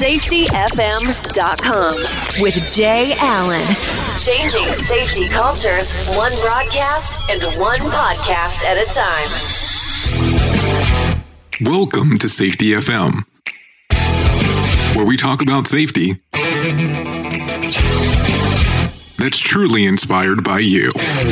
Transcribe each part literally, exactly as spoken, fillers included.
safety f m dot com with Jay Allen. Changing safety cultures, one broadcast and one podcast at a time. Welcome to Safety F M, where we talk about safety that's truly inspired by you.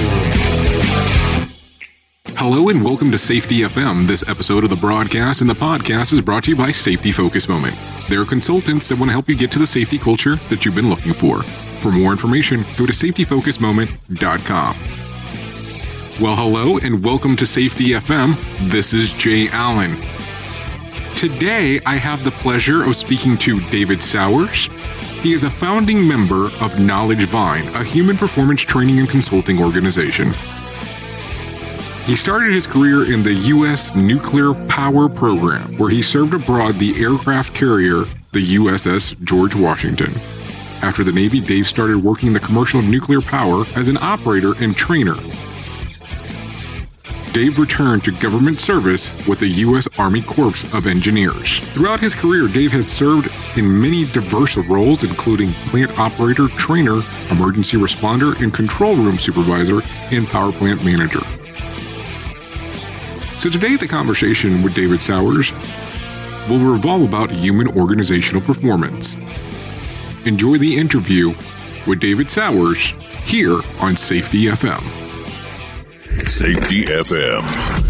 Hello and welcome to Safety F M. This episode of the broadcast and the podcast is brought to you by Safety Focus Moment. They're consultants that want to help you get to the safety culture that you've been looking for. For more information, go to safety focus moment dot com. Well, hello and welcome to Safety F M. This is Jay Allen. Today, I have the pleasure of speaking to David Sowers. He is a founding member of Knowledge Vine, a human performance training and consulting organization. He started his career in the U S Nuclear Power Program, where he served aboard the aircraft carrier, the U S S George Washington. After the Navy, Dave started working in the commercial nuclear power as an operator and trainer. Dave returned to government service with the U S Army Corps of Engineers. Throughout his career, Dave has served in many diverse roles, including plant operator, trainer, emergency responder, and control room supervisor, and power plant manager. So today, the conversation with David Sowers will revolve about human organizational performance. Enjoy the interview with David Sowers here on Safety F M. Safety F M.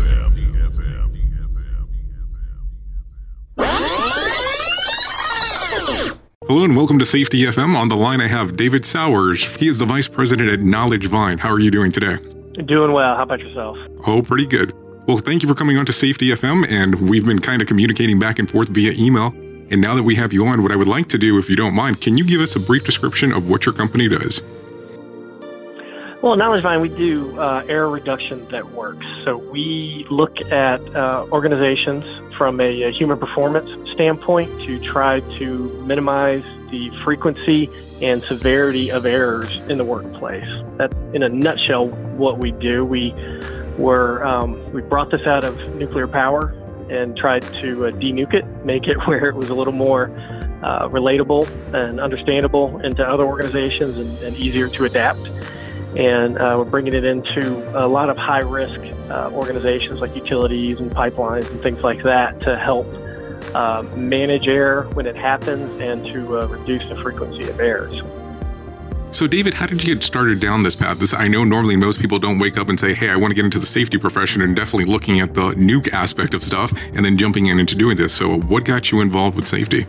Hello and welcome to Safety F M. On the line, I have David Sowers. He is the Vice President at Knowledge Vine. How are you doing today? Doing well. How about yourself? Oh, pretty good. Well, thank you for coming on to Safety F M, and we've been kind of communicating back and forth via email. And now that we have you on, what I would like to do, if you don't mind, can you give us a brief description of what your company does? Well, at Knowledge Vine, we do uh, error reduction that works. So we look at uh, organizations from a, a human performance standpoint to try to minimize the frequency and severity of errors in the workplace. That's, in a nutshell, what we do. We were um, we brought this out of nuclear power and tried to uh, denuke it, make it where it was a little more uh, relatable and understandable into other organizations and, and easier to adapt. And uh, we're bringing it into a lot of high-risk uh, organizations like utilities and pipelines and things like that to help uh, manage error when it happens and to uh, reduce the frequency of errors. So, David, how did you get started down this path? This, I know normally most people don't wake up and say, hey, I want to get into the safety profession, and definitely looking at the nuke aspect of stuff and then jumping in into doing this. So what got you involved with safety?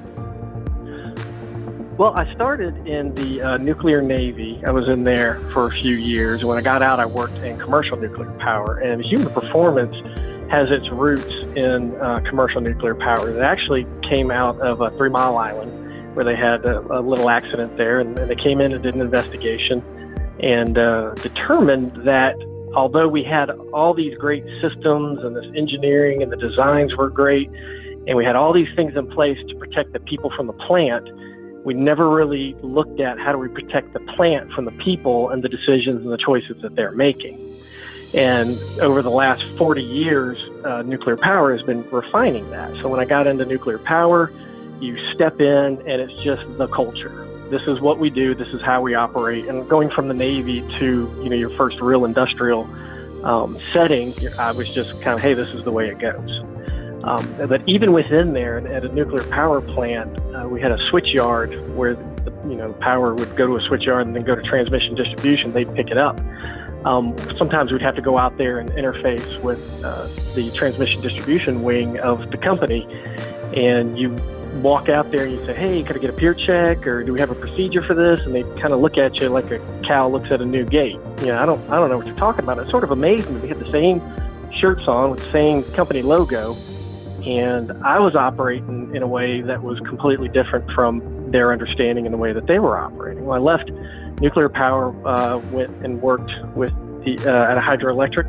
Well, I started in the uh, nuclear Navy. I was in there for a few years. When I got out, I worked in commercial nuclear power. And human performance has its roots in uh, commercial nuclear power. It actually came out of uh, Three Mile Island, where they had a, a little accident there, and, and they came in and did an investigation and uh, determined that although we had all these great systems and this engineering and the designs were great, and we had all these things in place to protect the people from the plant, we never really looked at how do we protect the plant from the people and the decisions and the choices that they're making. And over the last forty years, uh, nuclear power has been refining that. So when I got into nuclear power, you step in and it's just the culture. This is what we do. This is how we operate. And going from the Navy to, you know, your first real industrial um, setting, I was just kind of, hey, this is the way it goes. Um, but even within there, at a nuclear power plant, uh, we had a switch yard where, the, you know, power would go to a switch yard and then go to transmission distribution. They'd pick it up. Um, sometimes we'd have to go out there and interface with uh, the transmission distribution wing of the company, and you walk out there and you say, hey, could I get a peer check, or do we have a procedure for this? And they kind of look at you like a cow looks at a new gate. You know, I don't, I don't know what you're talking about. It sort of amazed me. We had the same shirts on with the same company logo, and I was operating in a way that was completely different from their understanding and the way that they were operating. When I left nuclear power, uh, went and worked with the uh, at a hydroelectric,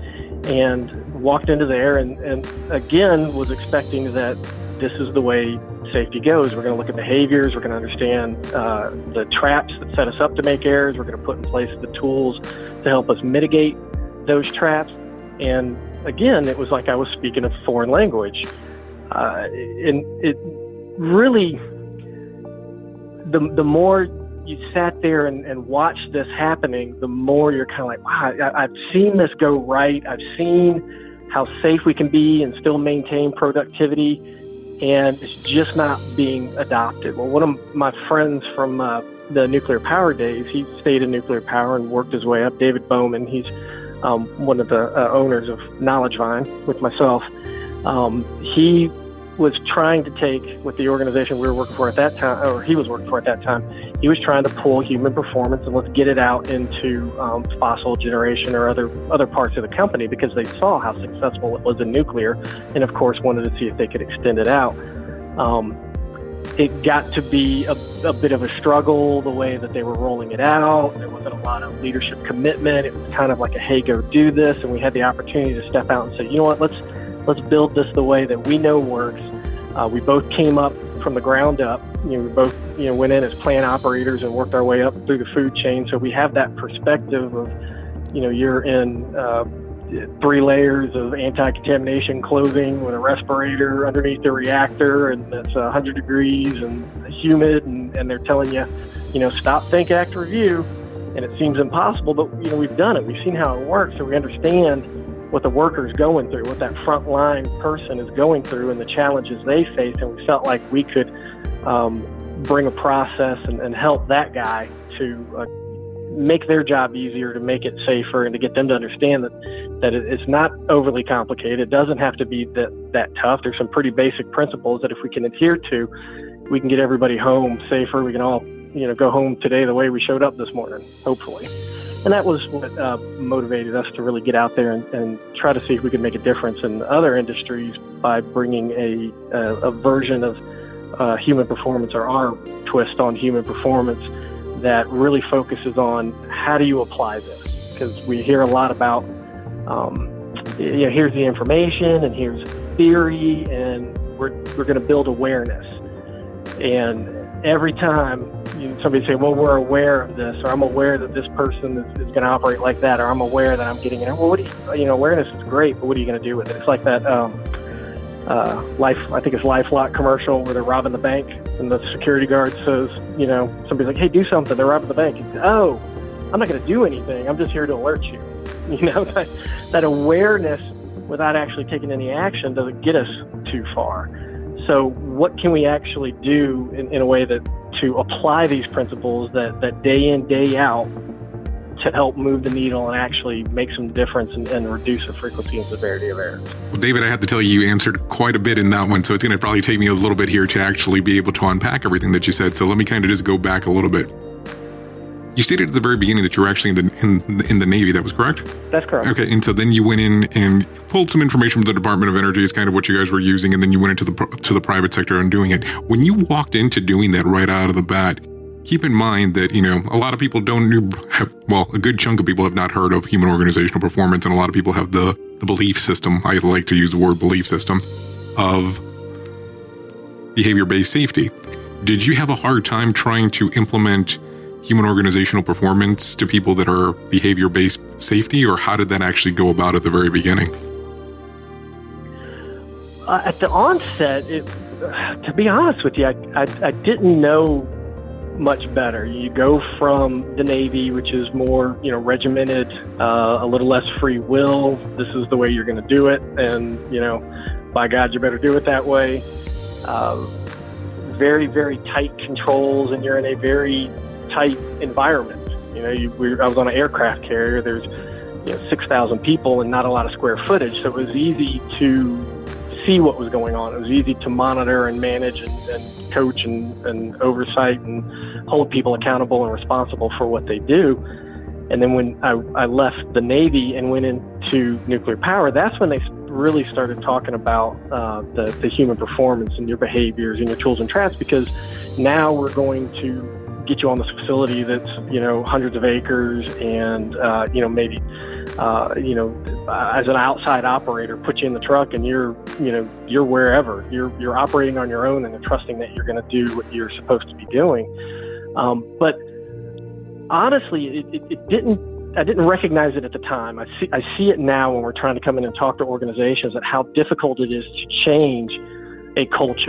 and walked into there, and, and again was expecting that this is the way safety goes. We're going to look at behaviors. We're going to understand uh, the traps that set us up to make errors. We're going to put in place the tools to help us mitigate those traps. And again, it was like I was speaking a foreign language. Uh, and it really the the more you sat there and, and watched this happening, the more you're kind of like, wow, I, I've seen this go right. I've seen how safe we can be and still maintain productivity, and it's just not being adopted. Well, one of my friends from uh, the nuclear power days, he stayed in nuclear power and worked his way up, David Bowman. He's um, one of the uh, owners of Knowledge Vine with myself. Um, he was trying to take what the organization we were working for at that time, or he was working for at that time, he was trying to pull human performance and let's get it out into um, fossil generation or other other parts of the company, because they saw how successful it was in nuclear, and of course wanted to see if they could extend it out. Um, it got to be a, a bit of a struggle the way that they were rolling it out. There wasn't a lot of leadership commitment. It was kind of like a, hey, go do this, and we had the opportunity to step out and say, you know what, let's let's build this the way that we know works. Uh, we both came up from the ground up. You know, we both, you know, went in as plant operators and worked our way up through the food chain. So we have that perspective of, you know, you're in uh, three layers of anti-contamination clothing with a respirator underneath the reactor, and it's one hundred degrees and humid, and, and they're telling you, you know, stop, think, act, review. And it seems impossible, but, you know, we've done it. We've seen how it works, so we understand what the worker's going through, what that frontline person is going through, and the challenges they face. And we felt like we could um, bring a process and, and help that guy to uh, make their job easier, to make it safer, and to get them to understand that, that it, it's not overly complicated. It doesn't have to be that, that tough. There's some pretty basic principles that if we can adhere to, we can get everybody home safer. We can all, you know, go home today the way we showed up this morning, hopefully. And that was what uh, motivated us to really get out there and, and try to see if we could make a difference in other industries by bringing a, a, a version of uh, human performance, or our twist on human performance, that really focuses on how do you apply this? Because we hear a lot about, um, you know, here's the information and here's theory, and we're, we're going to build awareness. And every time you, somebody say, well, we're aware of this, or I'm aware that this person is, is going to operate like that, or I'm aware that I'm getting it. Well, what do you, you know, awareness is great, but what are you going to do with it? It's like that um, uh, life, I think it's LifeLock commercial where they're robbing the bank, and the security guard says, you know, somebody's like, hey, do something. They're robbing the bank. He says, oh, I'm not going to do anything. I'm just here to alert you. You know, that, that awareness without actually taking any action doesn't get us too far. So what can we actually do in, in a way that to apply these principles that, that day in, day out to help move the needle and actually make some difference and, and reduce the frequency and severity of errors? Well, David, I have to tell you, you answered quite a bit in that one, so it's going to probably take me a little bit here to actually be able to unpack everything that you said. So let me kind of just go back a little bit. You stated at the very beginning that you were actually in the in, in the Navy. That was correct? That's correct. Okay, and so then you went in and pulled some information from the Department of Energy, is kind of what you guys were using, and then you went into the to the private sector and doing it. When you walked into doing that right out of the bat, keep in mind that, you know, a lot of people don't have, well, a good chunk of people have not heard of human organizational performance, and a lot of people have the, the belief system, I like to use the word belief system, of behavior-based safety. Did you have a hard time trying to implement human organizational performance to people that are behavior-based safety, or how did that actually go about at the very beginning? Uh, at the onset, it, uh, to be honest with you, I, I, I didn't know much better. You go from the Navy, which is more, you know, regimented, uh, a little less free will. This is the way you're going to do it, and, you know, by God, you better do it that way. Uh, very, very tight controls, and you're in a very tight environment. You know, you, we, I was on an aircraft carrier. There's, you know, six thousand people and not a lot of square footage, so it was easy to see what was going on. It was easy to monitor and manage and, and coach and, and oversight and hold people accountable and responsible for what they do. And then when I, I left the Navy and went into nuclear power, that's when they really started talking about uh, the, the human performance and your behaviors and your tools and traps, because now we're going to get you on this facility that's, you know, hundreds of acres, and, uh, you know, maybe, uh, you know, as an outside operator, put you in the truck and you're, you know, you're wherever. You're you're operating on your own, and they're trusting that you're going to do what you're supposed to be doing. Um, but honestly, it, it, it didn't, I didn't recognize it at the time. I see, I see it now when we're trying to come in and talk to organizations, at how difficult it is to change a culture.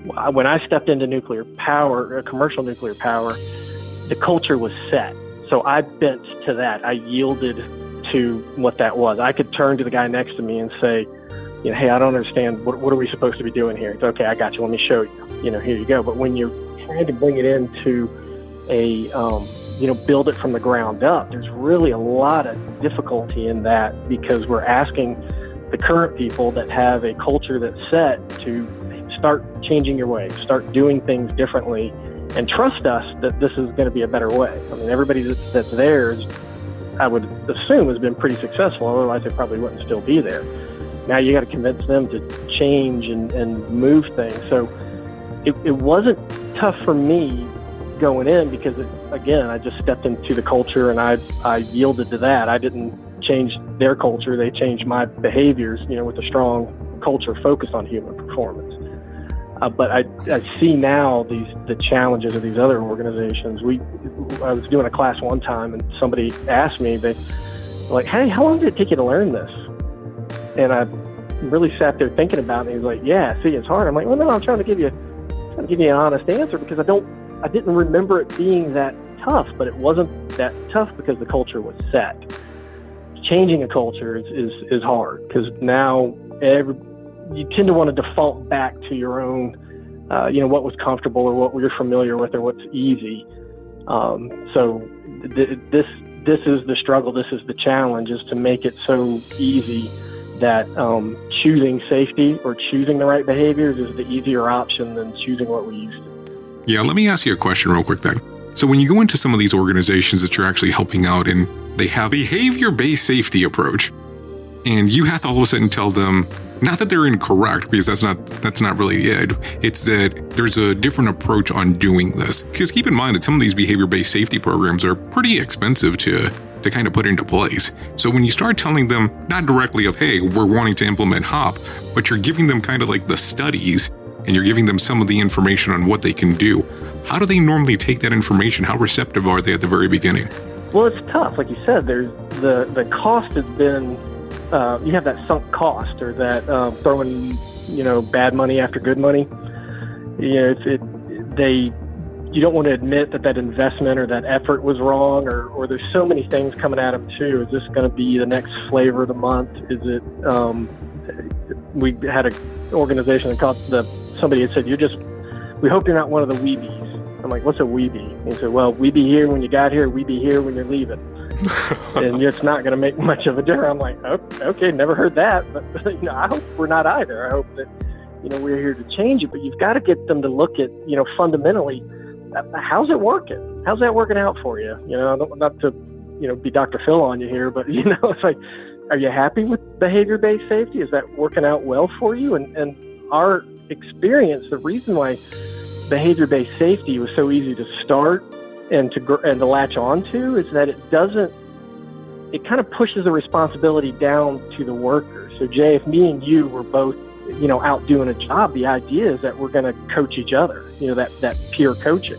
when I stepped into nuclear power, uh, commercial nuclear power, the culture was set. So I bent to that. I yielded to what that was. I could turn to the guy next to me and say, you know, hey, I don't understand. What, what are we supposed to be doing here? It's okay, I got you. Let me show you. You know, here you go. But when you're trying to bring it into a, um, you know, build it from the ground up, there's really a lot of difficulty in that, because we're asking the current people that have a culture that's set to start changing your ways, start doing things differently, and trust us that this is going to be a better way. I mean, everybody that's, that's there, is, I would assume, has been pretty successful. Otherwise, they probably wouldn't still be there. Now you got to convince them to change and, and move things. So it, it wasn't tough for me going in, because, it, again, I just stepped into the culture and I, I yielded to that. I didn't change their culture. They changed my behaviors, you know, with a strong culture focused on human performance. Uh, but I, I see now these the challenges of these other organizations. We, I was doing a class one time, and somebody asked me, they like, hey, how long did it take you to learn this? And I really sat there thinking about it. And he's like, yeah, see, it's hard. I'm like, well, no, I'm trying to give you, trying to give you an honest answer, because I don't, I didn't remember it being that tough, but it wasn't that tough because the culture was set. Changing a culture is, is, is hard, because now every, you tend to want to default back to your own, uh, you know, what was comfortable or what you're familiar with or what's easy. Um, so th- this this is the struggle. This is the challenge, is to make it so easy that um, choosing safety or choosing the right behaviors is the easier option than choosing what we used to. Yeah, let me ask you a question real quick then. So when you go into some of these organizations that you're actually helping out, and they have a behavior-based safety approach, and you have to all of a sudden tell them, not that they're incorrect, because that's not that's not really it. It's that there's a different approach on doing this. Because keep in mind that some of these behavior-based safety programs are pretty expensive to to kind of put into place. So when you start telling them, not directly of, hey, we're wanting to implement HOP, but you're giving them kind of like the studies, and you're giving them some of the information on what they can do, how do they normally take that information? How receptive are they at the very beginning? Well, it's tough. Like you said, there's the, the cost has been, uh, you have that sunk cost, or that uh, throwing, you know, bad money after good money. You know, it's, it, they, you don't want to admit that that investment or that effort was wrong, or, or there's so many things coming at them too. Is this going to be the next flavor of the month? Is it, um, we had an organization that called the, somebody had said, you're just, we hope you're not one of the weebies. I'm like, what's a weebie? And he said, well, we be here when you got here, we be here when you're leaving. And it's not going to make much of a difference. I'm like, oh, okay, never heard that. But, you know, I hope we're not either. I hope that, you know, we're here to change it. But you've got to get them to look at, you know, fundamentally, how's it working? How's that working out for you? You know, not to, you know, be Doctor Phil on you here, but, you know, it's like, are you happy with behavior-based safety? Is that working out well for you? And, and our experience, the reason why behavior-based safety was so easy to start and to and to latch onto is that it doesn't, it kind of pushes the responsibility down to the worker. So Jay, if me and you were both, you know, out doing a job, the idea is that we're going to coach each other, you know, that, that peer coaching.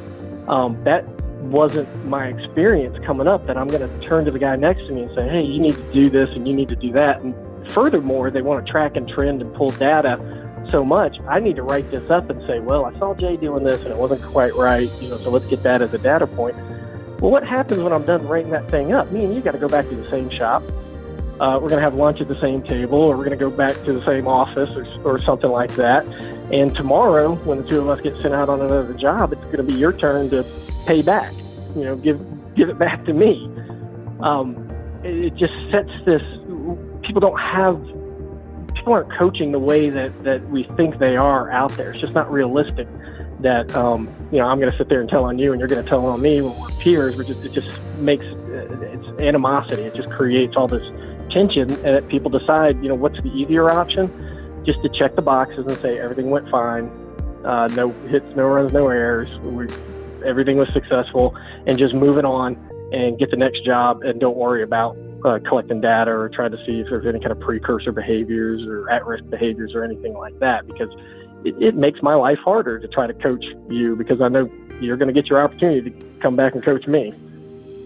Um, that wasn't my experience coming up, that I'm going to turn to the guy next to me and say, hey, you need to do this and you need to do that. And furthermore, they want to track and trend and pull data so much, I need to write this up and say, well, I saw Jay doing this and it wasn't quite right, you know, so let's get that as a data point. Well, what happens when I'm done writing that thing up? Me and you got to go back to the same shop. Uh, we're going to have lunch at the same table, or we're going to go back to the same office, or, or something like that. And tomorrow, when the two of us get sent out on another job, it's going to be your turn to pay back, you know, give give it back to me. Um, it, it just sets this, people don't have, people aren't coaching the way that, that we think they are out there. It's just not realistic that, um, you know, I'm going to sit there and tell on you and you're going to tell on me when we're peers. We're just, it just makes, it's animosity. It just creates all this tension, and that people decide, you know, what's the easier option? Just to check the boxes and say everything went fine, uh, no hits, no runs, no errors, we, everything was successful, and just moving on and get the next job, and don't worry about uh, collecting data or trying to see if there's any kind of precursor behaviors or at-risk behaviors or anything like that, because it, it makes my life harder to try to coach you, because I know you're going to get your opportunity to come back and coach me.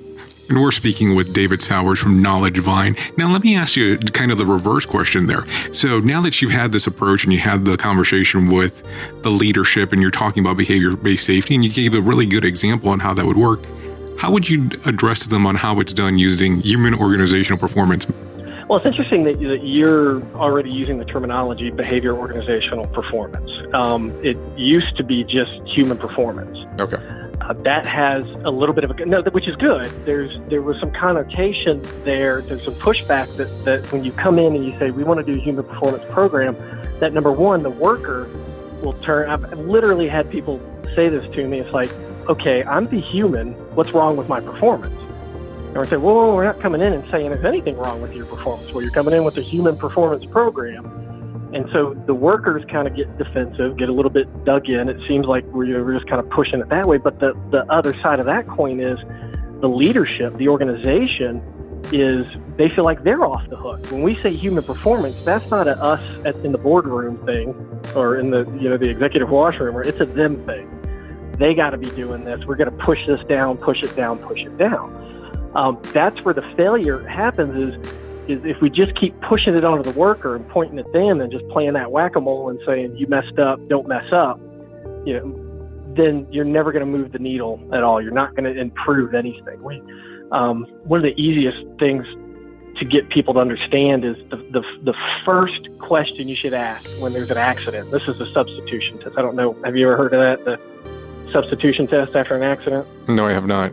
And we're speaking with David Sowers from Knowledge Vine. Now, let me ask you kind of the reverse question there. So now that you've had this approach and you had the conversation with the leadership and you're talking about behavior-based safety and you gave a really good example on how that would work, how would you address them on how it's done using human organizational performance? Well, it's interesting that you're already using the terminology behavior organizational performance. Um, it used to be just human performance. Okay. Uh, that has a little bit of a no, which is good. There's there was some connotation there. There's some pushback that, that when you come in and you say we want to do a human performance program, that number one, the worker will turn. I've literally had people say this to me. It's like, okay, I'm the human. What's wrong with my performance? And we say, well, we're not coming in and saying there's anything wrong with your performance. Well, you're coming in with a human performance program. And so the workers kind of get defensive, get a little bit dug in. It seems like we're, we're just kind of pushing it that way. But the, the other side of that coin is the leadership, the organization, is they feel like they're off the hook. When we say human performance, that's not a us at, in the boardroom thing or in the you know the executive washroom, or it's a them thing. They got to be doing this. We're going to push this down, push it down, push it down. Um, that's where the failure happens is, is if we just keep pushing it onto the worker and pointing at them and just playing that whack-a-mole and saying, you messed up, don't mess up, you know, then you're never going to move the needle at all. You're not going to improve anything. We, um, one of the easiest things to get people to understand is the, the, the first question you should ask when there's an accident. This is the substitution test. I don't know. Have you ever heard of that? The substitution test after an accident? No, I have not.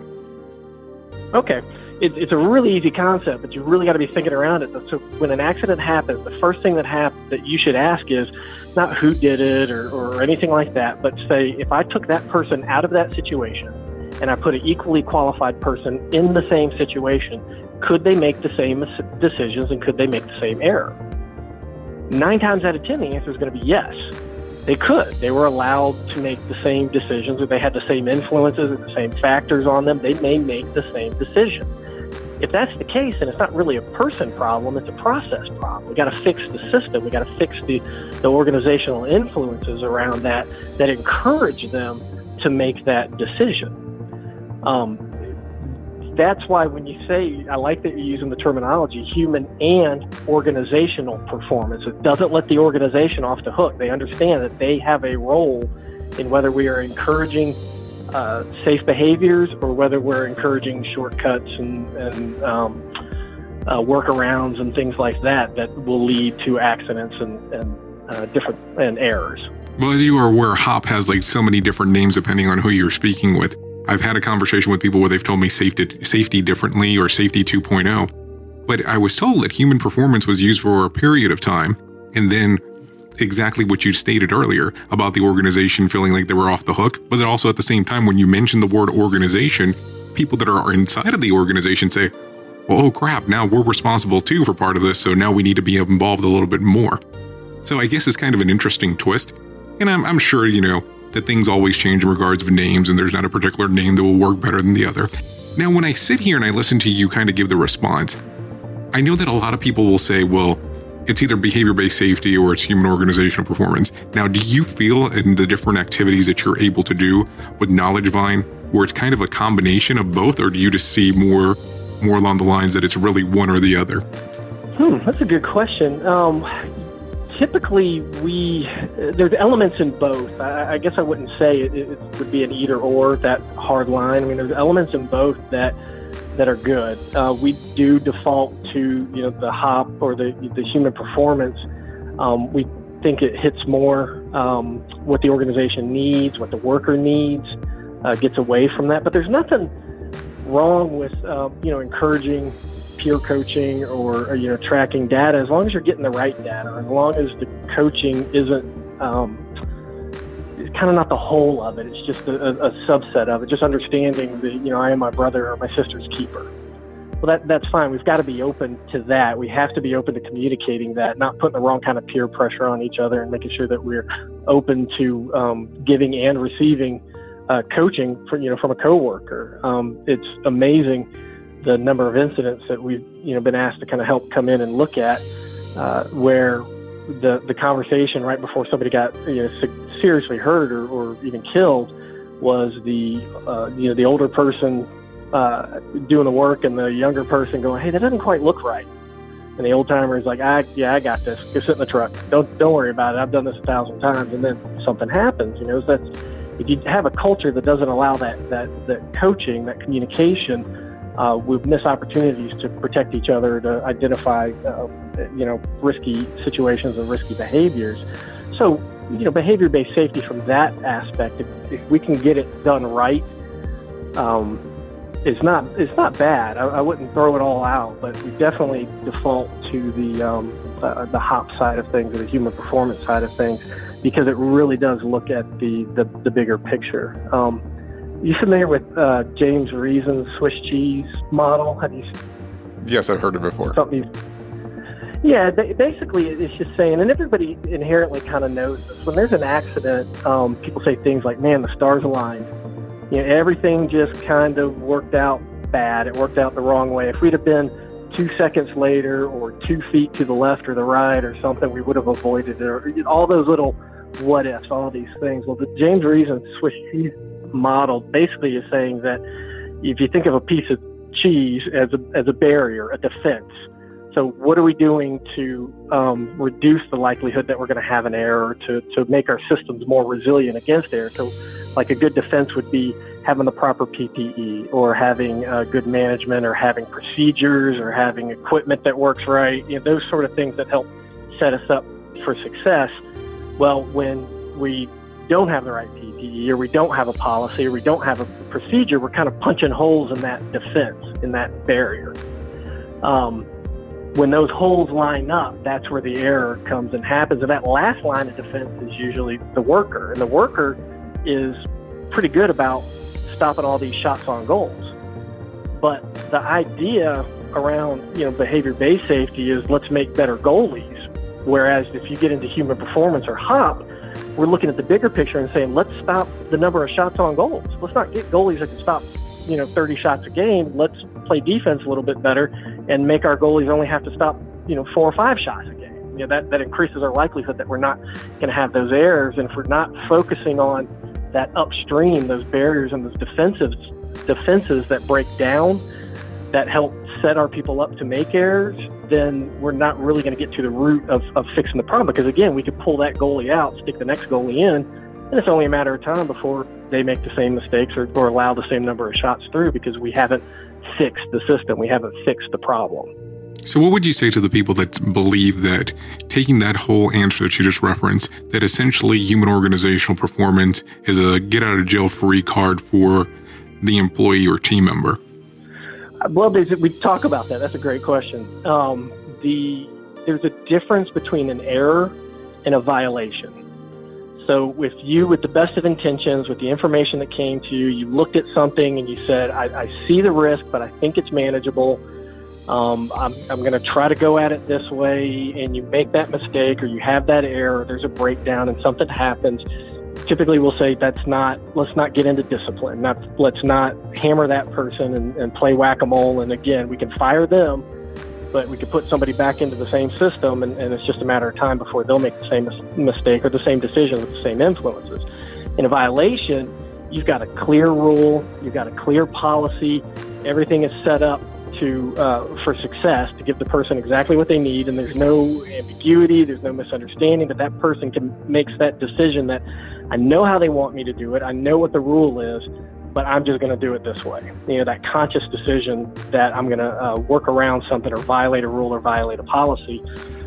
Okay. It, it's a really easy concept, but you really got to be thinking around it. So when an accident happens, the first thing that happens that you should ask is not who did it or, or anything like that, but say, if I took that person out of that situation and I put an equally qualified person in the same situation, could they make the same decisions and could they make the same error? Nine times out of ten, the answer is going to be yes. They could. They were allowed to make the same decisions, or they had the same influences or the same factors on them. They may make the same decision. If that's the case, then it's not really a person problem, it's a process problem. We got to fix the system. We got to fix the, the organizational influences around that that encourage them to make that decision. Um, that's why when you say, I like that you're using the terminology, human and organizational performance, it doesn't let the organization off the hook. They understand that they have a role in whether we are encouraging uh, safe behaviors or whether we're encouraging shortcuts and, and um, uh, workarounds and things like that that will lead to accidents and, and uh, different and errors. Well, as you are aware, HOP has like so many different names depending on who you're speaking with. I've had a conversation with people where they've told me safety, safety differently or safety two point oh, but I was told that human performance was used for a period of time, and then exactly what you stated earlier about the organization feeling like they were off the hook, but then also at the same time, when you mention the word organization, people that are inside of the organization say, well, oh crap, now we're responsible too for part of this, so now we need to be involved a little bit more. So I guess it's kind of an interesting twist, and I'm, I'm sure, you know, that things always change in regards of names, and there's not a particular name that will work better than the other. Now, when I sit here and I listen to you kind of give the response, I know that a lot of people will say, well, it's either behavior-based safety or it's human organizational performance. Now, do you feel in the different activities that you're able to do with Knowledge Vine where it's kind of a combination of both, or do you just see more, more along the lines that it's really one or the other? Hmm, that's a good question. Um, Typically, we there's elements in both. I, I guess I wouldn't say it, it would be an either or, that hard line. I mean, there's elements in both that that are good. Uh, we do default to you know the HOP or the the human performance. Um, we think it hits more um, what the organization needs, what the worker needs, uh, gets away from that. But there's nothing wrong with uh, you know encouraging peer coaching or, or, you know, tracking data, as long as you're getting the right data, as long as the coaching isn't um, kind of not the whole of it. It's just a, a subset of it, just understanding that, you know, I am my brother or my sister's keeper. Well, that that's fine. We've got to be open to that. We have to be open to communicating that, not putting the wrong kind of peer pressure on each other, and making sure that we're open to um, giving and receiving uh, coaching for, you know, from a coworker. Um, it's amazing the number of incidents that we've you know been asked to kind of help come in and look at, uh, where the the conversation right before somebody got you know seriously hurt or, or even killed was the uh, you know the older person uh, doing the work and the younger person going, hey, that doesn't quite look right. And the old timer is like, I, yeah, I got this. Go sit in the truck. Don't don't worry about it. I've done this a thousand times. And then something happens. You know, that's if you have a culture that doesn't allow that that that coaching, that communication, uh, we miss opportunities to protect each other, to identify, uh, you know, risky situations and risky behaviors. So, you know, behavior-based safety from that aspect, if, if we can get it done right, um, it's not it's not bad. I, I wouldn't throw it all out, but we definitely default to the um, uh, the HOP side of things, or the human performance side of things, because it really does look at the the, the bigger picture. Um, you familiar with uh, James Reason's Swiss cheese model? Have you? Yes, I've heard it before. Something. Yeah, basically it's just saying, and everybody inherently kind of knows this. When there's an accident, um, people say things like, "Man, the stars aligned." You know, everything just kind of worked out bad. It worked out the wrong way. If we'd have been two seconds later or two feet to the left or the right or something, we would have avoided it. Or all those little what ifs, all these things. Well, the James Reason Swiss cheese model basically is saying that if you think of a piece of cheese as a, as a barrier, a defense, so what are we doing to um, reduce the likelihood that we're going to have an error, to, to make our systems more resilient against error? So like a good defense would be having the proper P P E, or having uh, good management, or having procedures, or having equipment that works right, you know, those sort of things that help set us up for success. Well, when we don't have the right P P E, or we don't have a policy, or we don't have a procedure, we're kind of punching holes in that defense, in that barrier. Um, when those holes line up, that's where the error comes and happens. And that last line of defense is usually the worker. And the worker is pretty good about stopping all these shots on goals. But the idea around, you know, behavior-based safety is let's make better goalies. Whereas if you get into human performance or HOP, we're looking at the bigger picture and saying, let's stop the number of shots on goals. Let's not get goalies that can stop, you know, thirty shots a game. Let's play defense a little bit better and make our goalies only have to stop, you know, four or five shots a game. You know, that, that increases our likelihood that we're not going to have those errors. And if we're not focusing on that upstream, those barriers and those defensive defenses that break down, that help set our people up to make errors, then we're not really going to get to the root of, of fixing the problem. Because again, we could pull that goalie out, stick the next goalie in, and it's only a matter of time before they make the same mistakes, or, or allow the same number of shots through, because we haven't fixed the system. We haven't fixed the problem. So what would you say to the people that believe that, taking that whole answer that you just referenced, that essentially human organizational performance is a get out of jail free card for the employee or team member? Well, there's, we talk about that. That's a great question. Um, the there's a difference between an error and a violation. So if you, with the best of intentions, with the information that came to you, you looked at something and you said, I, I see the risk, but I think it's manageable. Um, I'm, I'm going to try to go at it this way, and you make that mistake, or you have that error, there's a breakdown and something happens. Typically we'll say that's not, let's not get into discipline. Not, let's not hammer that person and, and play whack-a-mole. And again, we can fire them, but we could put somebody back into the same system, and, and it's just a matter of time before they'll make the same mis- mistake or the same decision with the same influences. In a violation, you've got a clear rule, you've got a clear policy, everything is set up to uh, for success, to give the person exactly what they need, and there's no ambiguity, there's no misunderstanding, that that person can makes that decision that I know how they want me to do it, I know what the rule is, but I'm just going to do it this way. You know, that conscious decision that I'm going to uh, work around something, or violate a rule, or violate a policy,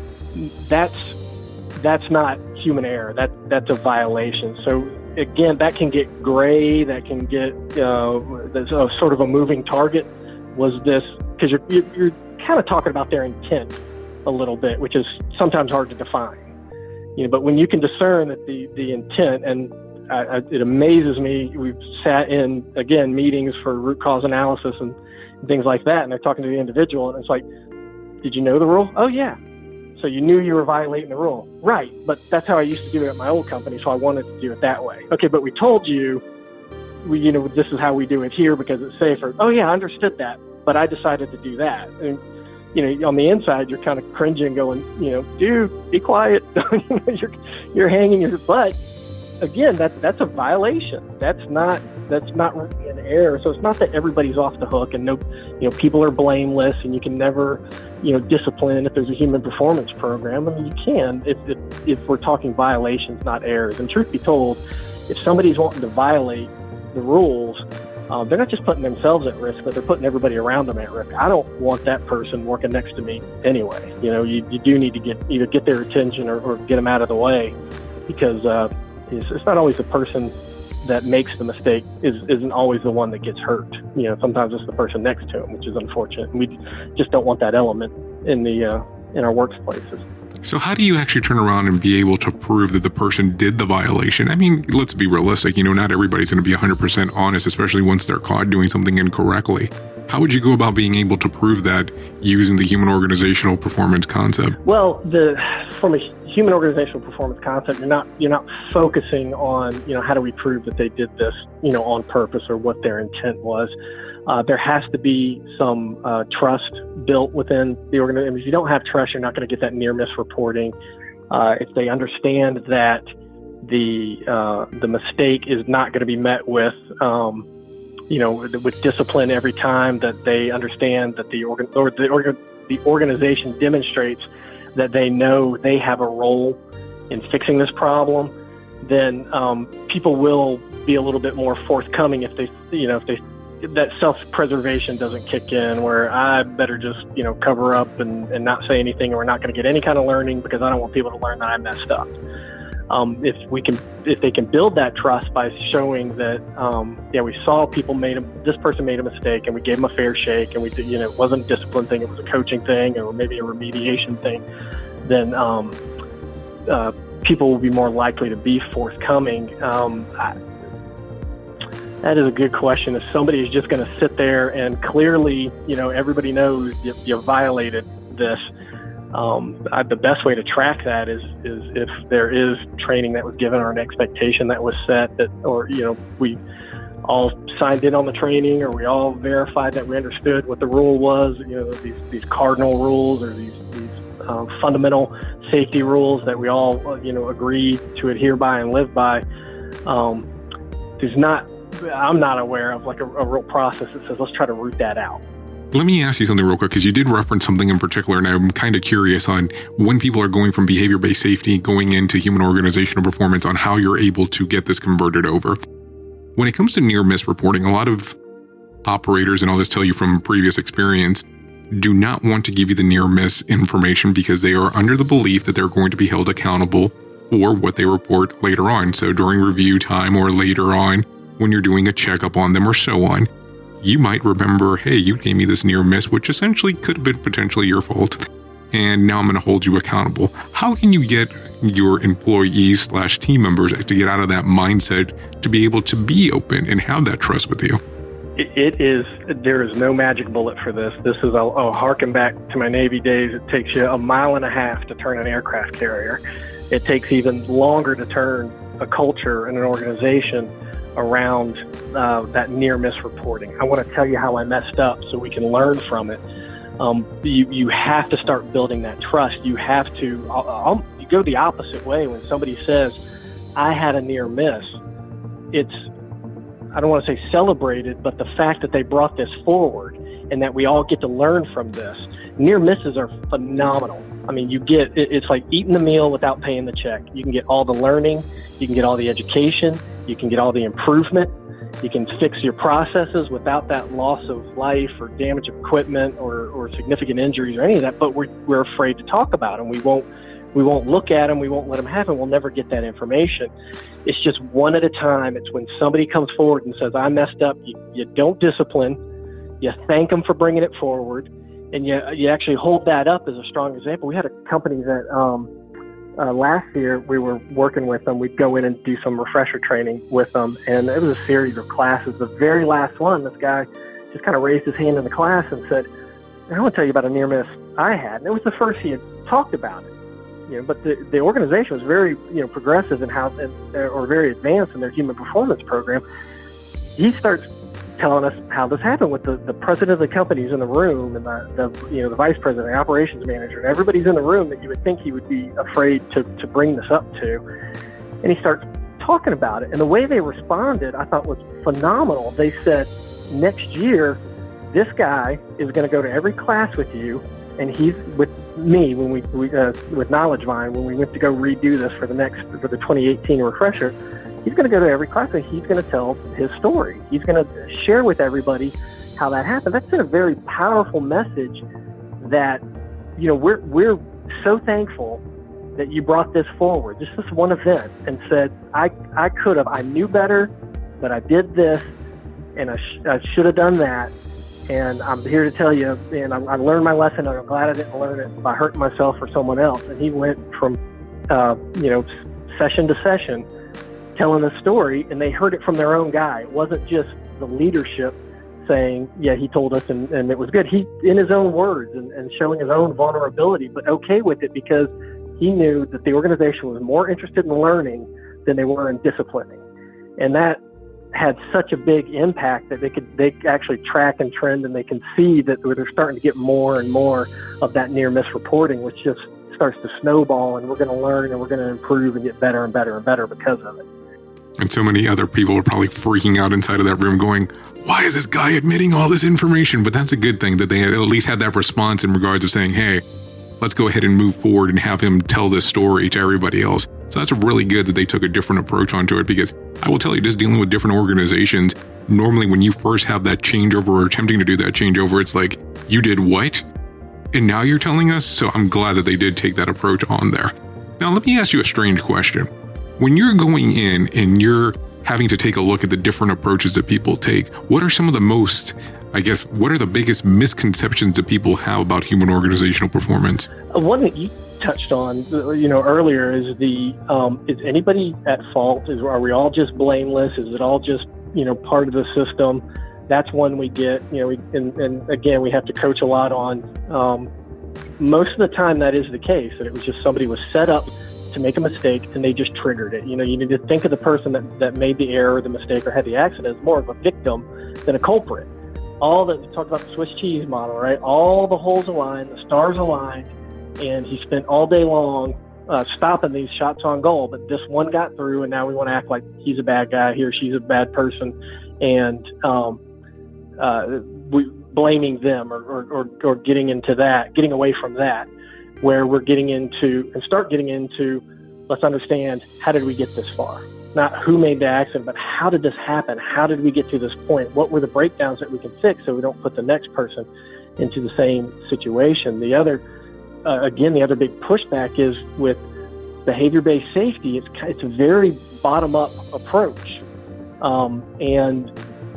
that's that's not human error. That that's a violation. So again, that can get gray, that can get uh, there's a sort of a moving target. Was this, because you're, you're, you're kind of talking about their intent a little bit, which is sometimes hard to define. You know, but when you can discern that the, the intent, and I, I, it amazes me, we've sat in, again, meetings for root cause analysis and things like that, and they're talking to the individual, and it's like, did you know the rule? Oh, yeah. So you knew you were violating the rule. Right, but that's how I used to do it at my old company, so I wanted to do it that way. Okay, but we told you, we, you know, this is how we do it here because it's safer. Oh, yeah, I understood that, but I decided to do that. And, you know, on the inside, you're kind of cringing, going, you know, dude, be quiet. you're, you're hanging your butt. again, that that's a violation. That's not that's not really an error. So it's not that everybody's off the hook and no, you know, people are blameless and you can never, you know, discipline if there's a human performance program. I mean, you can if if, if we're talking violations, not errors. And truth be told, if somebody's wanting to violate the rules, Uh, they're not just putting themselves at risk, but they're putting everybody around them at risk. I don't want that person working next to me anyway. You know, you, you do need to get either get their attention or, or get them out of the way, because uh, it's, it's not always the person that makes the mistake is, isn't always the one that gets hurt. You know, sometimes it's the person next to them, which is unfortunate. And we just don't want that element in the uh, in our workplaces. So how do you actually turn around and be able to prove that the person did the violation? I mean, let's be realistic. You know, not everybody's going to be one hundred percent honest, especially once they're caught doing something incorrectly. How would you go about being able to prove that using the human organizational performance concept? Well, the from a human organizational performance concept, you're not you're not focusing on, you know, how do we prove that they did this, you know, on purpose or what their intent was. Uh, there has to be some uh, trust built within the organization. If you don't have trust, you're not going to get that near-miss reporting. Uh, if they understand that the uh, the mistake is not going to be met with, um, you know, with discipline every time, that they understand that the organ or the organ the organization demonstrates that they know they have a role in fixing this problem, then um, people will be a little bit more forthcoming if they, you know, if they. that self-preservation doesn't kick in where I better just, you know, cover up and, and not say anything, or we're not going to get any kind of learning because I don't want people to learn that I messed up. Um, if we can, if they can build that trust by showing that, um, yeah, we saw people made a, this person made a mistake and we gave them a fair shake, and we did, you know, it wasn't a discipline thing, it was a coaching thing or maybe a remediation thing, then um, uh, people will be more likely to be forthcoming. Um, I, That is a good question. If somebody is just going to sit there and clearly, you know, everybody knows you, you violated this, um, I, the best way to track that is is if there is training that was given or an expectation that was set, that, or, you know, we all signed in on the training, or we all verified that we understood what the rule was, you know, these, these cardinal rules or these, these um, fundamental safety rules that we all, uh, you know, agree to adhere by and live by. Um, there's not, I'm not aware of like a, a real process that says, let's try to root that out. Let me ask you something real quick, because you did reference something in particular, and I'm kind of curious on when people are going from behavior-based safety going into human organizational performance, on how you're able to get this converted over. When it comes to near-miss reporting, a lot of operators, and I'll just tell you from previous experience, do not want to give you the near-miss information because they are under the belief that they're going to be held accountable for what they report later on. So during review time or later on, when you're doing a checkup on them or so on, you might remember, hey, you gave me this near miss, which essentially could have been potentially your fault, and now I'm going to hold you accountable. How can you get your employees slash team members to get out of that mindset to be able to be open and have that trust with you? It, it is, there is no magic bullet for this. This is, I'll, I'll harken back to my Navy days. It takes you a mile and a half to turn an aircraft carrier. It takes even longer to turn a culture and an organization around uh, that near miss reporting. I want to tell you how I messed up so we can learn from it. Um, you, you have to start building that trust. You have to, I'll, I'll, you go the opposite way. When somebody says, I had a near miss, it's, I don't want to say celebrated, but the fact that they brought this forward and that we all get to learn from this. Near misses are phenomenal. I mean, you get, it's like eating the meal without paying the check. You can get all the learning, you can get all the education, you can get all the improvement, you can fix your processes without that loss of life or damage of equipment or, or significant injuries or any of that, but we're, we're afraid to talk about them. We won't, we won't look at them, we won't let them happen, we'll never get that information. It's just one at a time. It's when somebody comes forward and says, I messed up, you, you don't discipline, you thank them for bringing it forward, and you, you actually hold that up as a strong example. We had a company that um, uh, last year we were working with them. We'd go in and do some refresher training with them, and it was a series of classes. The very last one, this guy just kind of raised his hand in the class and said, I want to tell you about a near miss I had. And it was the first he had talked about it. You know, but the, the organization was very, you know, progressive in how, or very advanced in their human performance program. He starts telling us how this happened with the, the president of the company's in the room, and the, the you know the vice president, the operations manager, and everybody's in the room that you would think he would be afraid to, to bring this up to. And he starts talking about it. And the way they responded, I thought was phenomenal. They said, next year, this guy is going to go to every class with you, and he's with me when we, we uh, with Knowledge Vine, when we went to go redo this for the next, for the twenty eighteen refresher, he's going to go to every class and he's going to tell his story. He's going to share with everybody how that happened. That's been a very powerful message that, you know, we're, we're so thankful that you brought this forward, just this one event, and said, I, I could have, I knew better, but I did this, and I, sh- I should have done that. And I'm here to tell you, and I, I learned my lesson, and I'm glad I didn't learn it by hurting myself or someone else. And he went from, uh, you know, session to session telling the story, and they heard it from their own guy. It wasn't just the leadership saying, yeah, he told us and, and it was good. He, in his own words and, and showing his own vulnerability, but okay with it because he knew that the organization was more interested in learning than they were in disciplining. And that had such a big impact that they could they actually track and trend, and they can see that they're starting to get more and more of that near miss reporting, which just starts to snowball, and we're going to learn and we're going to improve and get better and better and better because of it. And so many other people are probably freaking out inside of that room going, why is this guy admitting all this information? But that's a good thing that they had at least had that response in regards of saying, hey, let's go ahead and move forward and have him tell this story to everybody else. So that's really good that they took a different approach onto it, because I will tell you, just dealing with different organizations, normally when you first have that changeover or attempting to do that changeover, it's like, you did what? And now you're telling us? So I'm glad that they did take that approach on there. Now, let me ask you a strange question. When you're going in and you're having to take a look at the different approaches that people take, what are some of the most, I guess, what are the biggest misconceptions that people have about human organizational performance? One that you touched on, you know, earlier is the, um, is anybody at fault? Is, are we all just blameless? Is it all just, you know, part of the system? That's one we get, you know, we, and, and again, we have to coach a lot on. Um, most of the time that is the case, that it was just somebody was set up to make a mistake and they just triggered it. You know, you need to think of the person that, that made the error, the mistake, or had the accident as more of a victim than a culprit. All that, we talked about the Swiss cheese model, right? All the holes aligned, the stars aligned, and he spent all day long uh, stopping these shots on goal, but this one got through, and now we want to act like he's a bad guy, he or she's a bad person, and um, uh, we blaming them or, or, or, or getting into that, getting away from that, where we're getting into and start getting into, let's understand, how did we get this far? Not who made the accident, but how did this happen? How did we get to this point? What were the breakdowns that we can fix so we don't put the next person into the same situation? The other, uh, again, the other big pushback is with behavior-based safety. It's it's a very bottom-up approach, um, and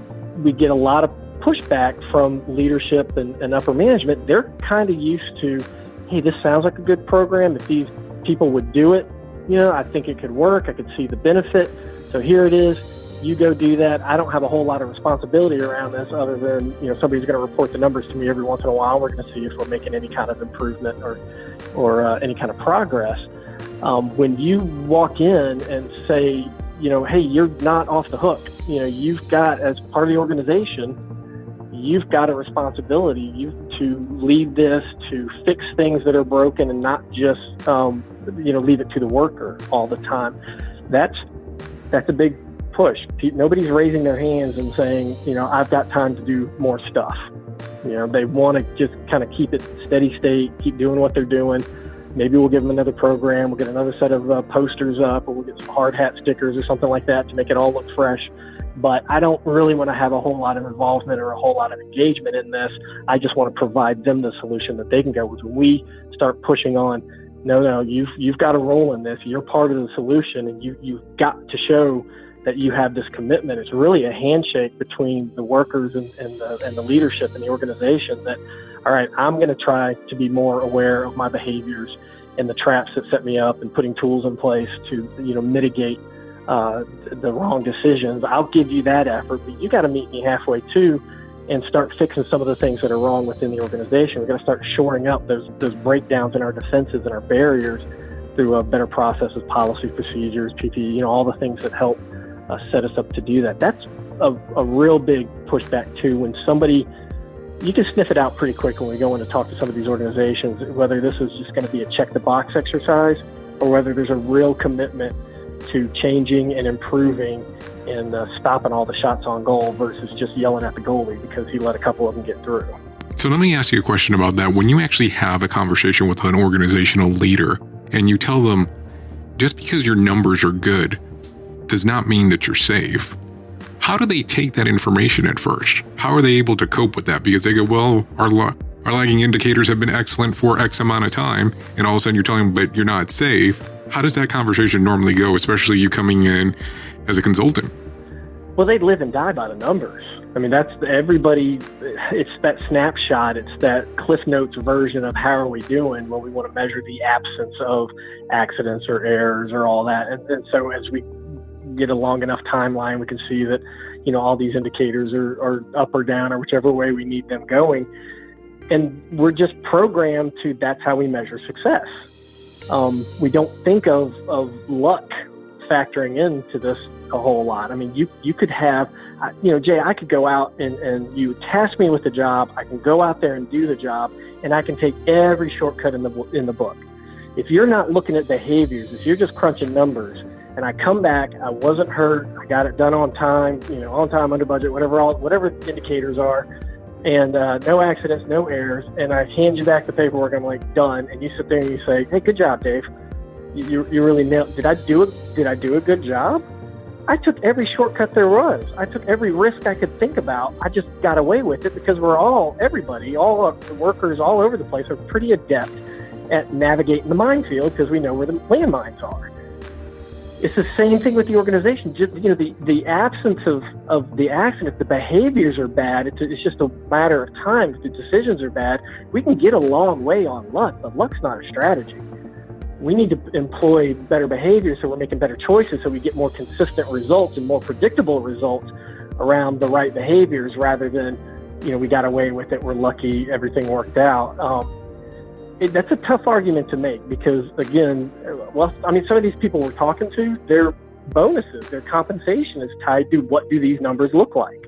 we get a lot of pushback from leadership and, and upper management. They're kind of used to, hey, this sounds like a good program. If these people would do it, you know, I think it could work. I could see the benefit. So here it is. You go do that. I don't have a whole lot of responsibility around this other than, you know, somebody's going to report the numbers to me every once in a while. We're going to see if we're making any kind of improvement or, or uh, any kind of progress. Um, when you walk in and say, you know, hey, you're not off the hook. You know, you've got, as part of the organization, you've got a responsibility you to lead this, to fix things that are broken, and not just, um, you know, leave it to the worker all the time. That's that's a big push. Nobody's raising their hands and saying, you know, I've got time to do more stuff. You know, they want to just kind of keep it steady state, keep doing what they're doing. Maybe we'll give them another program. We'll get another set of uh, posters up, or we'll get some hard hat stickers or something like that to make it all look fresh. But I don't really want to have a whole lot of involvement or a whole lot of engagement in this. I just want to provide them the solution that they can go with. When we start pushing on, no, no, you've you've got a role in this. You're part of the solution, and you you've got to show that you have this commitment. It's really a handshake between the workers and, and the and the leadership in the organization. That, all right, I'm going to try to be more aware of my behaviors and the traps that set me up, and putting tools in place to, you know, mitigate Uh, the wrong decisions. I'll give you that effort, but you got to meet me halfway too, and start fixing some of the things that are wrong within the organization. We've got to start shoring up those those breakdowns in our defenses and our barriers through uh, better processes, policy, procedures, P P E, you know, all the things that help uh, set us up to do that. That's a, a real big pushback too. When somebody, you can sniff it out pretty quick when we go in to talk to some of these organizations, whether this is just going to be a check the box exercise or whether there's a real commitment to changing and improving and uh, stopping all the shots on goal versus just yelling at the goalie because he let a couple of them get through. So let me ask you a question about that. When you actually have a conversation with an organizational leader and you tell them, just because your numbers are good does not mean that you're safe, how do they take that information at first? How are they able to cope with that? Because they go, well, our lo- our lagging indicators have been excellent for X amount of time, and all of a sudden you're telling them, but you're not safe. How does that conversation normally go, especially you coming in as a consultant? Well, they live and die by the numbers. I mean, that's everybody, it's that snapshot, it's that Cliff Notes version of how are we doing when we want to measure the absence of accidents or errors or all that. And, and so as we get a long enough timeline, we can see that, you know, all these indicators are, are up or down or whichever way we need them going. And we're just programmed to, that's how we measure success. Um, we don't think of, of luck factoring into this a whole lot. I mean, you, you could have, you know, Jay, I could go out and, and you task me with the job. I can go out there and do the job, and I can take every shortcut in the in the book. If you're not looking at behaviors, if you're just crunching numbers, and I come back, I wasn't hurt, I got it done on time, you know, on time, under budget, whatever all whatever indicators are, and uh, no accidents, no errors, and I hand you back the paperwork. I'm like, done, and you sit there and you say, hey, good job, Dave. You you really nailed. Did I do it? Did I do a good job? I took every shortcut there was. I took every risk I could think about. I just got away with it because we're all, everybody, all of the workers all over the place are pretty adept at navigating the minefield because we know where the landmines are. It's the same thing with the organization. Just, you know, the, the absence of, of the accident, the behaviors are bad. It's, it's just a matter of time. If the decisions are bad, we can get a long way on luck, but luck's not a strategy. We need to employ better behavior so we're making better choices so we get more consistent results and more predictable results around the right behaviors rather than, you know, we got away with it, we're lucky, everything worked out. Um, it, that's a tough argument to make because, again, well, I mean, some of these people we're talking to, their bonuses, their compensation is tied to what do these numbers look like.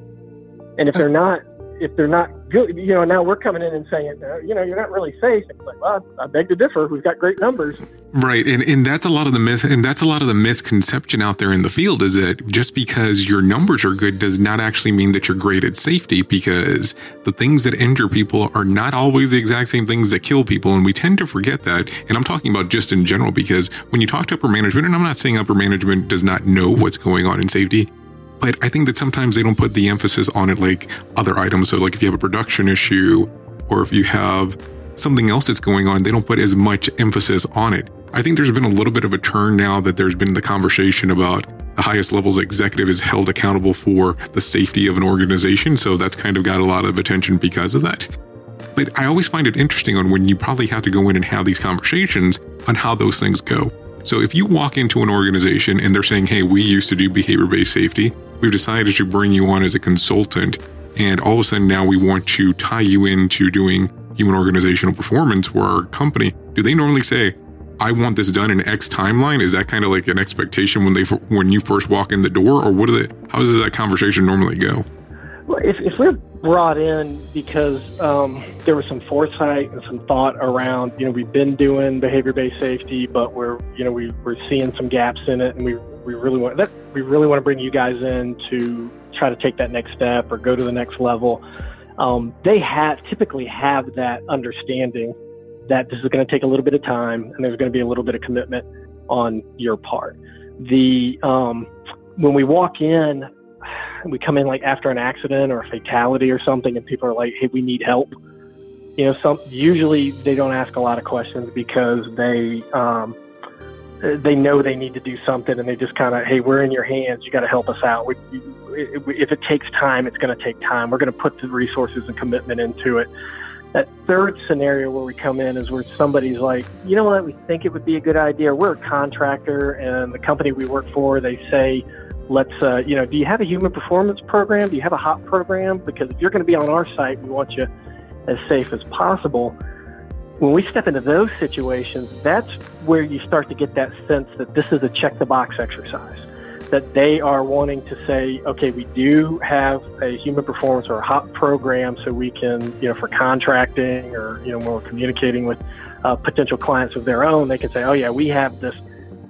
And if they're not, if they're not good, you know, now we're coming in and saying, uh, you know, you're not really safe. It's like, well, I beg to differ. We've got great numbers. Right. And and that's a lot of the mis- and that's a lot of the misconception out there in the field is that just because your numbers are good does not actually mean that you're great at safety, because the things that injure people are not always the exact same things that kill people. And we tend to forget that. And I'm talking about just in general, because when you talk to upper management, and I'm not saying upper management does not know what's going on in safety, but I think that sometimes they don't put the emphasis on it like other items. So like if you have a production issue or if you have something else that's going on, they don't put as much emphasis on it. I think there's been a little bit of a turn now that there's been the conversation about the highest levels executive is held accountable for the safety of an organization. So that's kind of got a lot of attention because of that. But I always find it interesting on when you probably have to go in and have these conversations on how those things go. So if you walk into an organization and they're saying, hey, we used to do behavior-based safety, we've decided to bring you on as a consultant, and all of a sudden now we want to tie you into doing human organizational performance for our company, do they normally say, I want this done in X timeline? Is that kind of like an expectation when they when you first walk in the door, or what are they, how does that conversation normally go? Well, if, if we're brought in because um, there was some foresight and some thought around, you know, we've been doing behavior-based safety, but we're, you know, we, we're seeing some gaps in it, and we we really want that we really want to bring you guys in to try to take that next step or go to the next level. Um, they have typically have that understanding that this is going to take a little bit of time and there's going to be a little bit of commitment on your part. The um, when we walk in, we come in like after an accident or a fatality or something, and people are like, hey, we need help. You know, some usually they don't ask a lot of questions because they um, they know they need to do something, and they just kind of, hey, we're in your hands. You got to help us out. We, if it takes time, it's going to take time. We're going to put the resources and commitment into it. That third scenario where we come in is where somebody's like, you know what, we think it would be a good idea. We're a contractor, and the company we work for, they say, let's, uh, you know, do you have a human performance program? Do you have a HOP program? Because if you're going to be on our site, we want you as safe as possible. When we step into those situations, that's where you start to get that sense that this is a check-the-box exercise, that they are wanting to say, okay, we do have a human performance or a HOP program, so we can, you know, for contracting or, you know, when we're communicating with uh, potential clients of their own, they can say, oh, yeah, we have this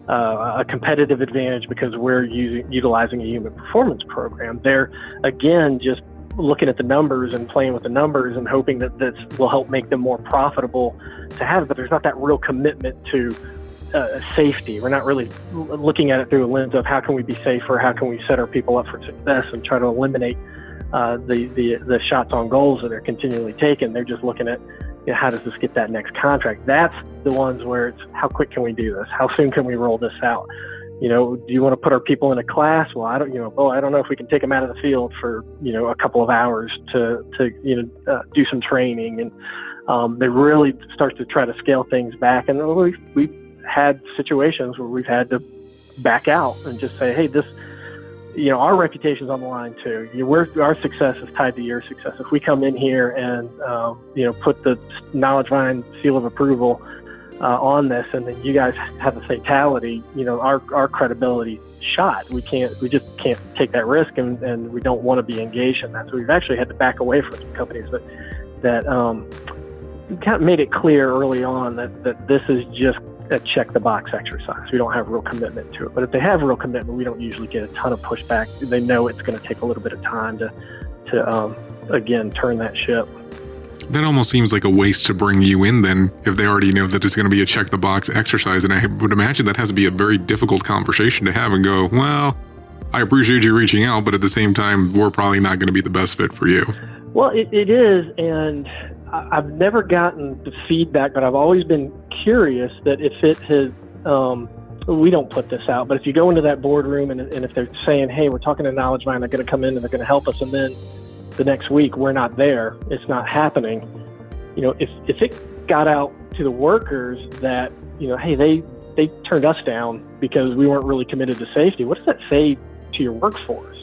uh, a competitive advantage because we're using, utilizing a human performance program. They're, again, just looking at the numbers and playing with the numbers and hoping that this will help make them more profitable to have, but there's not that real commitment to uh, safety. We're not really looking at it through a lens of how can we be safer, how can we set our people up for success and try to eliminate uh, the, the, the shots on goals that are continually taken. They're just looking at, you know, how does this get that next contract? That's the ones where it's how quick can we do this? How soon can we roll this out? You know, do you want to put our people in a class? Well, I don't, you know, oh, I don't know if we can take them out of the field for, you know, a couple of hours to, to you know, uh, do some training. And um, they really start to try to scale things back. And we've, we've had situations where we've had to back out and just say, hey, this, you know, our reputation's on the line too. You know, we're, our success is tied to your success. If we come in here and, um, you know, put the KnowledgeVine seal of approval Uh, on this, and then you guys have a fatality, you know, our our credibility shot. We can't, we just can't take that risk, and, and we don't want to be engaged in that. So we've actually had to back away from some companies that that um, kind of made it clear early on that, that this is just a check the box exercise. We don't have real commitment to it. But if they have real commitment, we don't usually get a ton of pushback. They know it's going to take a little bit of time to to um, again turn that ship. That almost seems like a waste to bring you in then, if they already know that it's going to be a check-the-box exercise. And I would imagine that has to be a very difficult conversation to have and go, well, I appreciate you reaching out, but at the same time, we're probably not going to be the best fit for you. Well, it, it is, and I've never gotten the feedback, but I've always been curious that if it has, um, we don't put this out, but if you go into that boardroom and, and if they're saying, hey, we're talking to KnowledgeVine, they're going to come in and they're going to help us, and then the next week we're not there, it's not happening. You know, if, if it got out to the workers that, you know, hey, they, they turned us down because we weren't really committed to safety, what does that say to your workforce?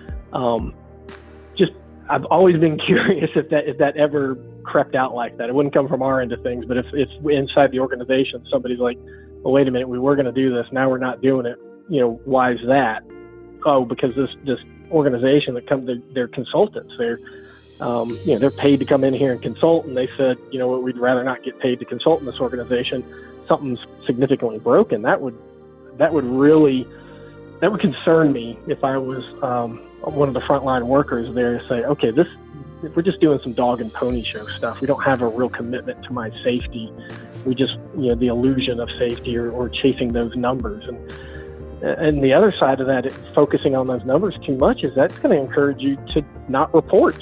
Um, just, I've always been curious if that, if that ever crept out like that. It wouldn't come from our end of things, but if it's inside the organization, somebody's like, well, wait a minute, we were going to do this, now we're not doing it. You know, why is that? Oh, because this, this organization that come, they're, they're consultants. They're, um, you know, they're paid to come in here and consult. And they said, you know what, we'd rather not get paid to consult in this organization. Something's significantly broken. That would, that would really, that would concern me if I was um, one of the frontline workers there to say, okay, this, we're just doing some dog and pony show stuff. We don't have a real commitment to my safety. We just, you know, the illusion of safety or, or chasing those numbers. And, And the other side of that, is focusing on those numbers too much, is that's going to encourage you to not report.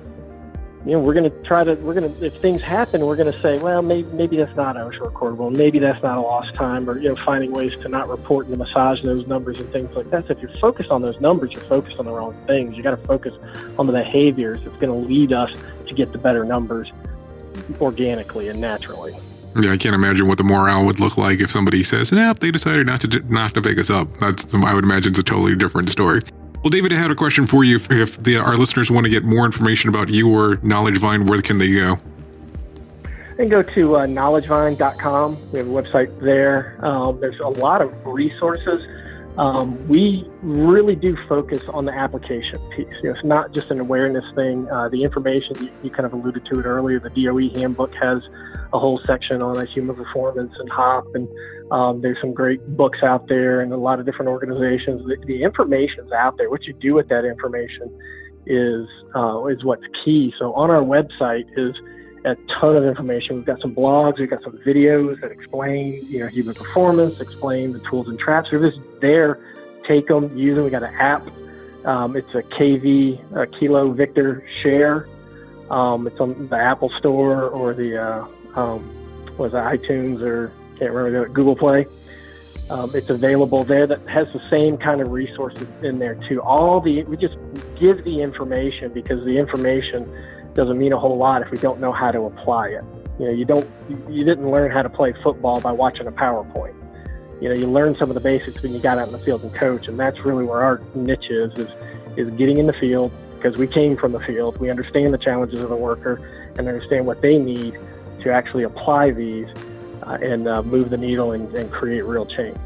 You know, we're going to try to, we're going to, if things happen, we're going to say, well, maybe, maybe that's not OSHA recordable. Maybe that's not a lost time, or, you know, finding ways to not report and to massage those numbers and things like that. So if you're focused on those numbers, you're focused on the wrong things. You got to focus on the behaviors that's going to lead us to get the better numbers organically and naturally. Yeah, I can't imagine what the morale would look like if somebody says, "Yeah, they decided not to not to pick us up." That's, I would imagine, it's a totally different story. Well, David, I had a question for you. If the, our listeners want to get more information about you or KnowledgeVine, where can they go? They can go to uh, knowledgevine dot com. We have a website there. Um, there's a lot of resources. Um, we really do focus on the application piece. You know, it's not just an awareness thing. Uh, the information, you, you kind of alluded to it earlier, the D O E handbook has a whole section on like human performance and HOP, and um, there's some great books out there and a lot of different organizations. The, the information's out there. What you do with that information is uh, is what's key. So on our website is a ton of information. We've got some blogs, we've got some videos that explain, you know, human performance, explain the tools and traps. They're just there. Take them, use them. We got an app. Um, it's a K V, a Kilo Victor Share. Um, it's on the Apple Store or the uh, um, what is it, iTunes, or can't remember, Google Play. Um, it's available there. That has the same kind of resources in there too. All the we just give the information because the information doesn't mean a whole lot if we don't know how to apply it. You know, you don't, you didn't learn how to play football by watching a PowerPoint. You know, you learn some of the basics when you got out in the field and coach, and that's really where our niche is, is, is getting in the field, because we came from the field. We understand the challenges of the worker and understand what they need to actually apply these uh, and uh, move the needle and, and create real change.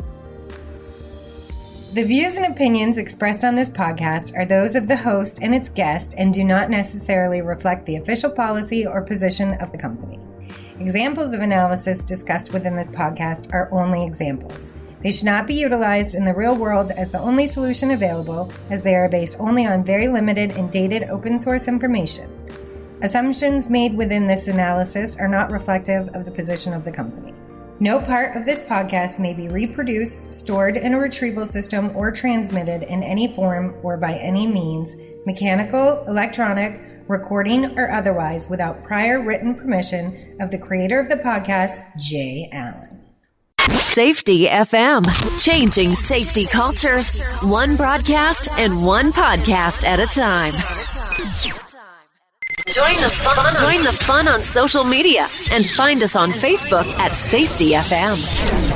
The views and opinions expressed on this podcast are those of the host and its guest and do not necessarily reflect the official policy or position of the company. Examples of analysis discussed within this podcast are only examples. They should not be utilized in the real world as the only solution available, as they are based only on very limited and dated open source information. Assumptions made within this analysis are not reflective of the position of the company. No part of this podcast may be reproduced, stored in a retrieval system, or transmitted in any form or by any means, mechanical, electronic, recording, or otherwise, without prior written permission of the creator of the podcast, Jay Allen. Safety F M, changing safety cultures, one broadcast and one podcast at a time. Join the fun. Join the fun on social media and find us on Facebook at Safety F M.